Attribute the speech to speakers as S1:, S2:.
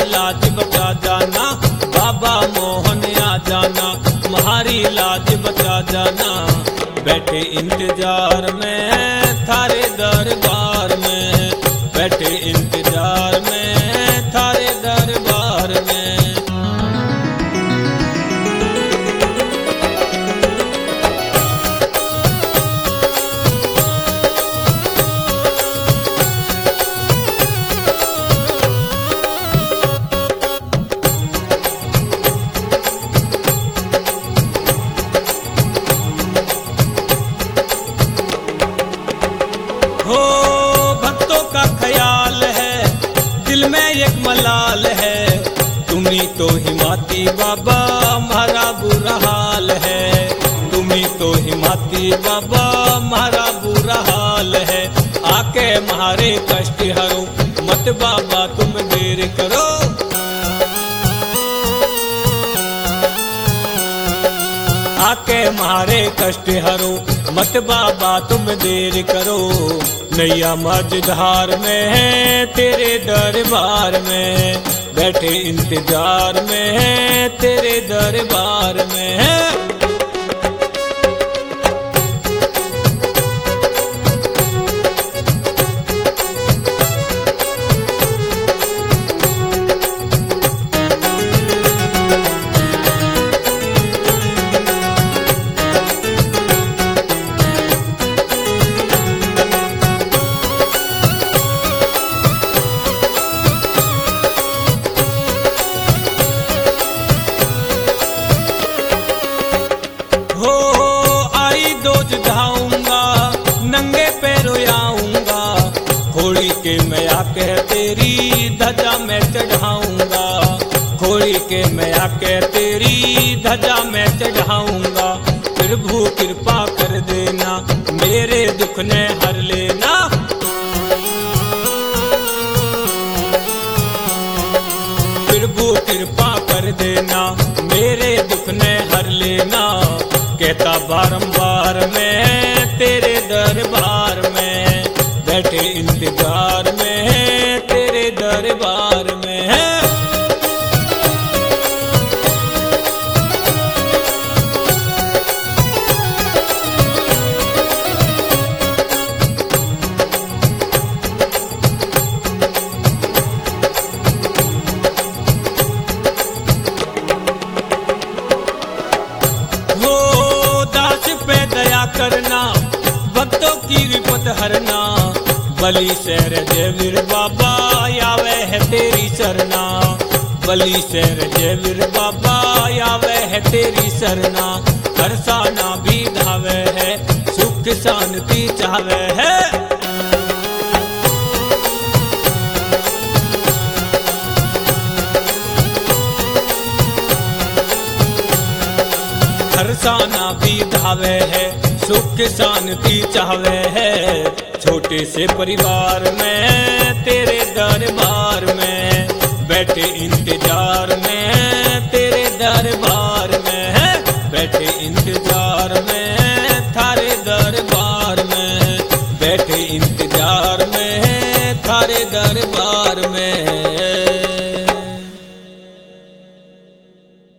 S1: लाज बचा जाना, बाबा मोहन आ जाना, तुम्हारी लाज बचा जाना। बैठे इंतजार में थारे दरबार में, बैठे इंतजार में थारे दरबार में। हो भक्तों का ख्याल है, दिल में एक मलाल है, तुम्ही तो हिमाती बाबा हमारा बुरा हाल है, तुम्ही तो हिमाती बाबा हमारा बुरा हाल है। आके हमारे कष्ट हरो, मत बाबा तुम देर करो। आके हमारे कष्ट हरो, मत बाबा तुम देर करो। नैया मझधार में है तेरे दरबार में, बैठे इंतजार में है तेरे दरबार में है। धाऊंगा नंगे पैरों आऊंगा, घोड़ी के मैं आके तेरी ध्वजा में चढ़ाऊंगा, घोड़ी के मैं आके तेरी ध्वजा में चढ़ाऊंगा। प्रभु कृपा कर देना, मेरे दुख ने हर लेना। प्रभु कृपा कर देना, मेरे दुख ने हर लेना। कहता बारंबार में तेरे दरबार में, बैठे इंतजार में तेरे दरबार में है। करना भक्तों की विपत हरना, बलि शहर जय वीर बाबा आवे है तेरी शरणा, बलि शहर जय वीर बाबा आवे है तेरी शरणा। हरसाना भी धावे है, सुख शांति चावे है। हरसाना भी धावे है, सुख शांति चाहवे है। छोटे से परिवार में तेरे दरबार में, बैठे